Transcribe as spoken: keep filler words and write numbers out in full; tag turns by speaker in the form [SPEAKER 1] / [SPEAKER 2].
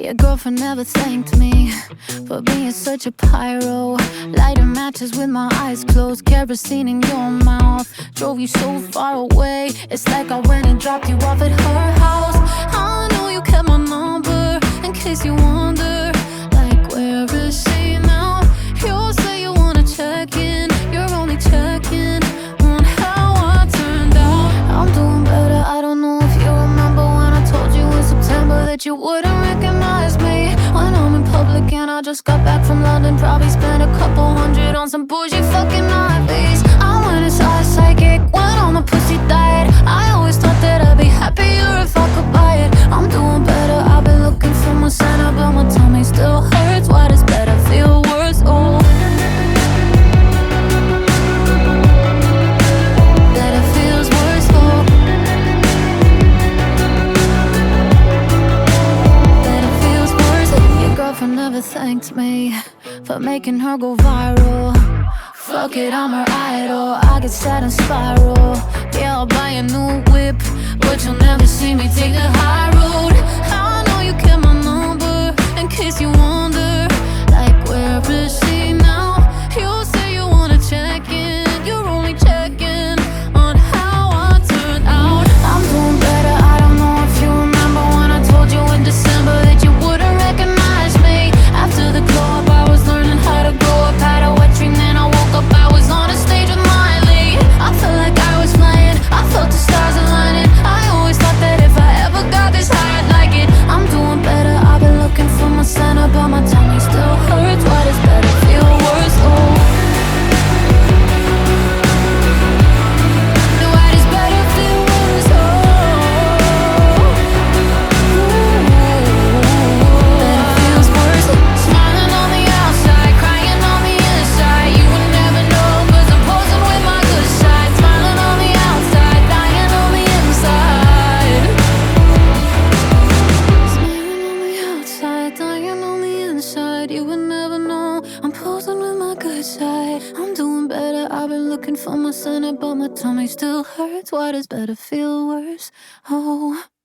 [SPEAKER 1] Your girlfriend never thanked me for being such a pyro. Lighting matches with my eyes closed, kerosene in your mouth. Drove you so far away, it's like I went and dropped you off at her house. I know you kept my number, in case you wonder, like where is she now? You say you wanna check in, you're only checking on how I turned out. I'm doing better, I don't know if you remember when I told you in September that you wouldn't recognize me when I'm in public. And I just got back from London, probably spent a couple hundred on some bougie fucking I Vs. I went inside psychic, went on a pussy diet. I always thought that I'd be happier if I could buy it. I'm doing better, I've been looking for my center, but my tummy still hurts. Why does better feel worse? Oh, better feels worse. Oh, better feels worse. Your girlfriend never thanked me for making her go viral. Fuck it, I'm her idol, I get sad and spiral. Yeah, I'll buy a new whip, but you'll never see me take the high road. I know you kept my number, in case you wonder, like where is she now? You say you wanna check in, you're only checking on how I turned out. I'm doing better, I don't know if you remember when I told you in December that you wouldn't recognize me. After the glow up, I was learning how to grow up, had a wet dream, then I woke up, I was on a stage with Miley. I felt like I was flying, I felt the stars aligning. I always thought that if I ever got this high, I'd like it. I'm doing better, I've been looking for my center, but my tummy still hurts. Why does better feel worse? Oh, why does better feel worse? Oh, better feels worse. Smiling on the outside, crying on the inside. You would never know, cause I'm posing with my good side. Smiling on the outside, dying on the inside. Smiling on the outside, dying on the inside. You would never know, I'm posing with my good side. I'm doing better, I've been looking for my center, but my tummy still hurts. Why does better feel worse? Oh.